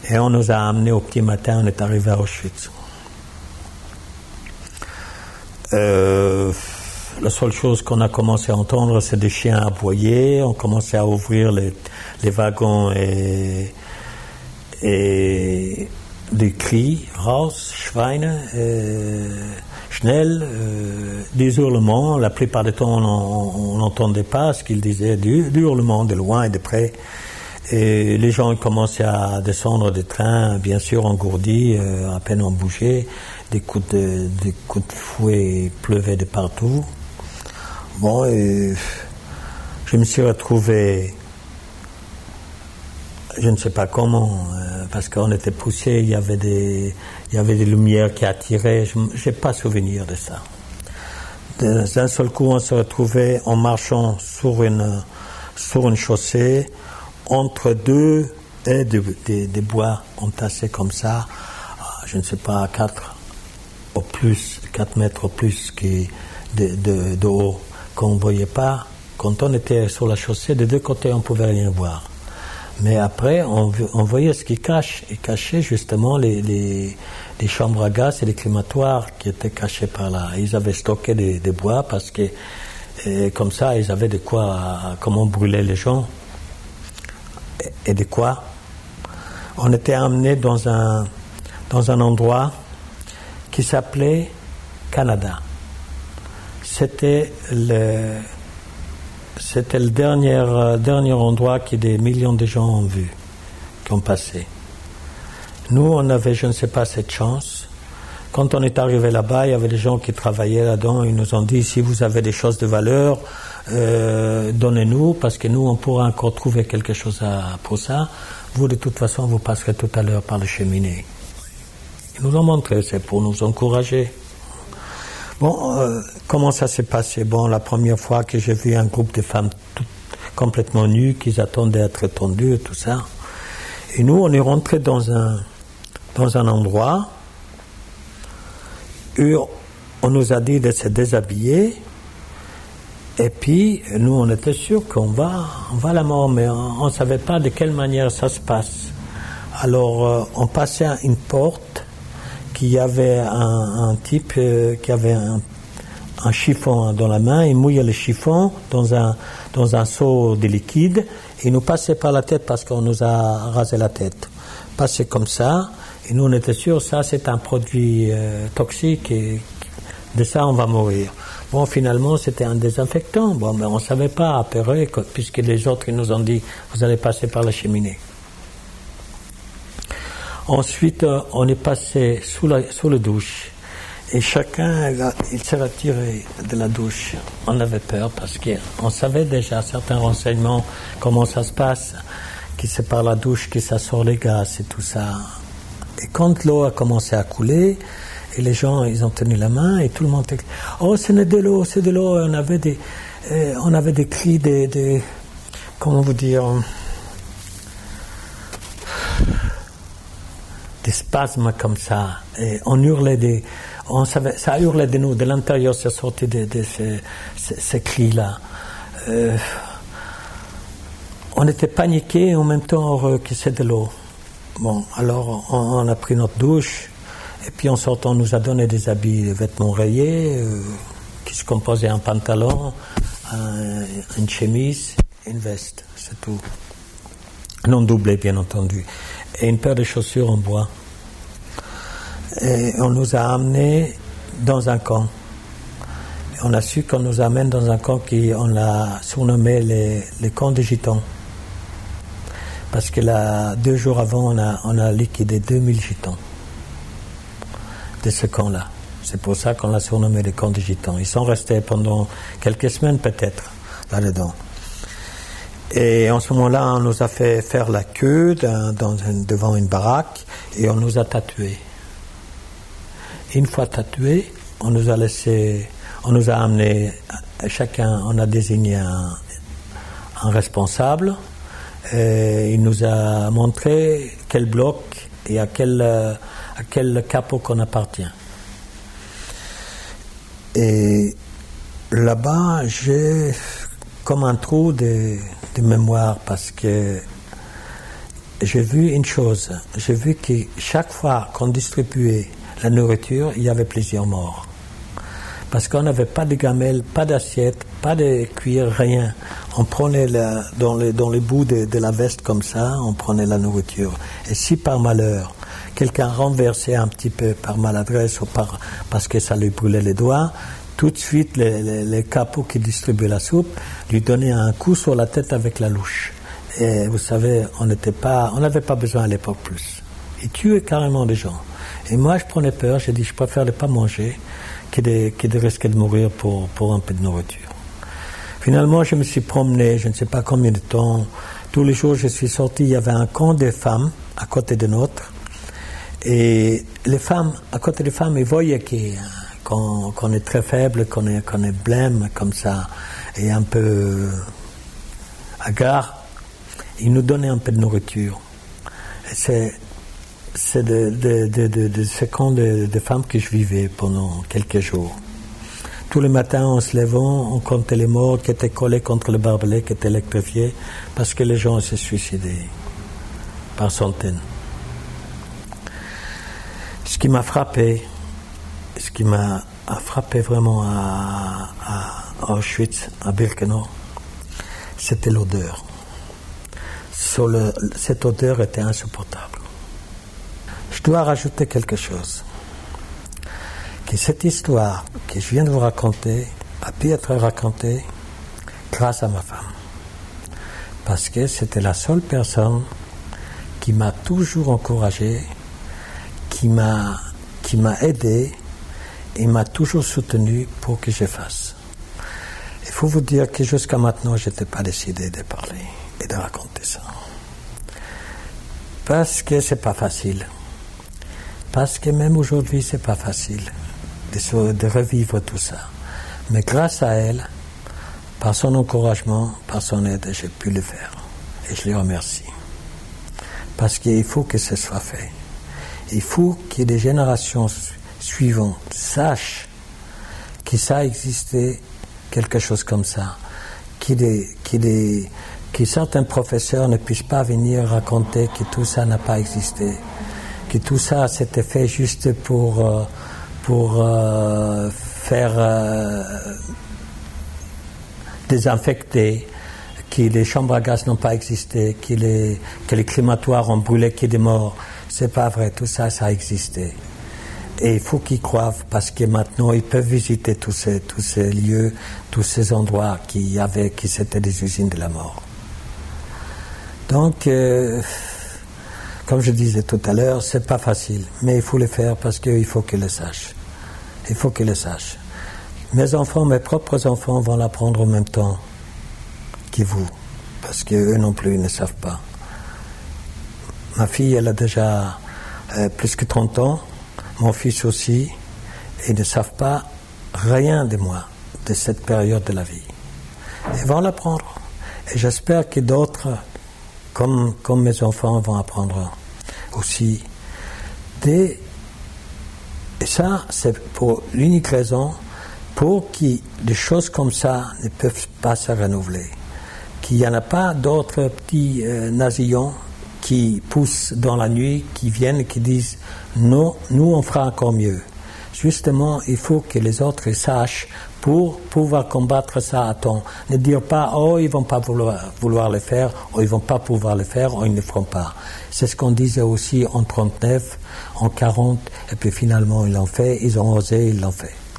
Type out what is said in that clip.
Et on nous a amenés au petit matin, on est arrivé à Auschwitz. La seule chose qu'on a commencé à entendre, c'est des chiens aboyer. On commençait à ouvrir les wagons et des cris, Raus, Schweine, Schnell, des hurlements. La plupart du temps, on n'entendait pas ce qu'ils disaient, du hurlement de loin et de près. Et les gens commençaient à descendre des trains, bien sûr engourdis, à peine on bougeait. Des coups de fouet pleuvaient de partout. Bon, et je me suis retrouvé, je ne sais pas comment, parce qu'on était poussé, il y avait des lumières qui attiraient, je n'ai pas souvenir de ça. D'un seul coup, on se retrouvait en marchant sur une chaussée, entre deux haies des bois entassés comme ça, je ne sais pas, 4 mètres au plus de haut, qu'on ne voyait pas. Quand on était sur la chaussée, des deux côtés, on ne pouvait rien voir. Mais après, on voyait ce qui cache. Il cachait justement les chambres à gaz et les climatoires qui étaient cachés par là. Ils avaient stocké des bois parce que, comme ça, ils avaient de quoi, comment brûler les gens. Et de quoi. On était amenés dans un endroit qui s'appelait Canada. C'était le dernier endroit que des millions de gens ont vu, qui ont passé. Nous, on avait, je ne sais pas, cette chance. Quand on est arrivé là-bas, il y avait des gens qui travaillaient là-dedans. Ils nous ont dit, si vous avez des choses de valeur, donnez-nous, parce que nous, on pourra encore trouver quelque chose pour ça. Vous, de toute façon, vous passerez tout à l'heure par le cheminée. Ils nous ont montré, c'est pour nous encourager. Bon, comment ça s'est passé? Bon, la première fois que j'ai vu un groupe de femmes complètement nues, qui attendaient à être tondues et tout ça. Et nous, on est rentrés dans un endroit où on nous a dit de se déshabiller. Et puis, nous, on était sûrs qu'on va à la mort, mais on ne savait pas de quelle manière ça se passe. Alors, on passait à une porte, qu'il y avait un type qui avait un chiffon dans la main, il mouillait le chiffon dans un seau de liquide, et il nous passait par la tête parce qu'on nous a rasé la tête. Passait comme ça, et nous on était sûrs, ça c'est un produit toxique, et de ça on va mourir. Bon, finalement c'était un désinfectant, bon, mais on ne savait pas après, puisque les autres ils nous ont dit, vous allez passer par la cheminée. Ensuite, on est passé sous la douche. Et chacun, il s'est retiré de la douche. On avait peur parce qu'on savait déjà certains renseignements, comment ça se passe, que c'est par la douche que ça sort les gaz et tout ça. Et quand l'eau a commencé à couler, et les gens, ils ont tenu la main, et tout le monde était, oh, c'est de l'eau, c'est de l'eau. Et on avait des cris, comment vous dire, des spasmes comme ça, et on hurlait ça hurlait de nous, de l'intérieur, ça sortait de ces cris-là. On était paniqués et en même temps heureux que c'est de l'eau. Bon, alors on a pris notre douche, et puis en sortant, on nous a donné des habits, des vêtements rayés, qui se composaient d'un pantalon, une chemise, une veste, c'est tout. Non doublé, bien entendu. Et une paire de chaussures en bois. Et on nous a amenés dans un camp. Et on a su qu'on nous amène dans un camp qu'on l'a surnommé les camps des Gitans. Parce que 2 jours avant, on a liquidé 2000 Gitans de ce camp-là. C'est pour ça qu'on l'a surnommé les camps des Gitans. Ils sont restés pendant quelques semaines peut-être là-dedans. Et en ce moment-là, on nous a fait faire la queue devant une baraque et on nous a tatoués. Une fois tatoués, on nous a amené, chacun, on a désigné un responsable et il nous a montré quel bloc et à quel capot qu'on appartient. Et là-bas, j'ai comme un trou de mémoire parce que j'ai vu une chose. J'ai vu que chaque fois qu'on distribuait la nourriture, il y avait plusieurs morts. Parce qu'on n'avait pas de gamelle, pas d'assiette, pas de cuillère, rien. On prenait dans les bouts de la veste comme ça, on prenait la nourriture. Et si par malheur, quelqu'un renversait un petit peu par maladresse ou parce que ça lui brûlait les doigts, tout de suite les capots qui distribuaient la soupe lui donnaient un coup sur la tête avec la louche. Et vous savez, on n'avait pas besoin à l'époque plus. Ils tuaient carrément des gens. Et moi, je prenais peur, j'ai dit, je préfère ne pas manger que de risquer de mourir pour un peu de nourriture. Finalement, je me suis promené, je ne sais pas combien de temps. Tous les jours, je suis sorti, il y avait un camp de femmes à côté de nôtre. Et les femmes, à côté des femmes, ils voyaient qu'on est très faible, qu'on est blême comme ça, et un peu hagard. Ils nous donnaient un peu de nourriture. Et c'est de ce camp de femmes que je vivais pendant quelques jours. Tous les matins, en se levant, on comptait les morts qui étaient collés contre le barbelé, qui étaient électrifiés, parce que les gens se suicidaient par centaines. Ce qui m'a frappé vraiment à Auschwitz, à Birkenau, c'était l'odeur. Cette odeur était insupportable. Je dois rajouter quelque chose. Que cette histoire que je viens de vous raconter a pu être racontée grâce à ma femme. Parce que c'était la seule personne qui m'a toujours encouragé, qui m'a aidé et m'a toujours soutenu pour que je fasse. Il faut vous dire que jusqu'à maintenant, je n'étais pas décidé de parler et de raconter ça. Parce que c'est pas facile. Parce que même aujourd'hui, c'est pas facile de revivre tout ça. Mais grâce à elle, par son encouragement, par son aide, j'ai pu le faire. Et je les remercie. Parce qu'il faut que ce soit fait. Il faut que les générations suivantes sachent que ça existait quelque chose comme ça. Que certains professeurs ne puissent pas venir raconter que tout ça n'a pas existé. Que tout ça s'était fait juste pour faire désinfecter, que les chambres à gaz n'ont pas existé, que les crématoires ont brûlé que des morts. C'est pas vrai, tout ça, ça a existé. Et il faut qu'ils croient, parce que maintenant ils peuvent visiter tous ces lieux, tous ces endroits qui c'était des usines de la mort. Donc, comme je disais tout à l'heure, c'est pas facile, mais il faut le faire parce qu'il faut qu'ils le sachent. Il faut qu'ils le sachent. Mes enfants, mes propres enfants vont l'apprendre en même temps que vous, parce qu'eux non plus ne savent pas. Ma fille, elle a déjà plus que 30 ans, mon fils aussi, et ils ne savent pas rien de moi, de cette période de la vie. Ils vont l'apprendre. Et j'espère que d'autres, comme mes enfants, vont apprendre aussi. Et ça, c'est pour l'unique raison pour que des choses comme ça ne peuvent pas se renouveler. Qu'il n'y en a pas d'autres petits nasillons qui poussent dans la nuit, qui viennent et qui disent « Non, nous on fera encore mieux ». Justement, il faut que les autres sachent pour pouvoir combattre ça à temps. Ne dire pas « Oh, ils ne vont pas vouloir le faire », ou « Ils ne vont pas pouvoir le faire », ou « Ils ne le feront pas ». C'est ce qu'on disait aussi en 39, en 40, et puis finalement ils l'ont fait, ils ont osé, ils l'ont fait.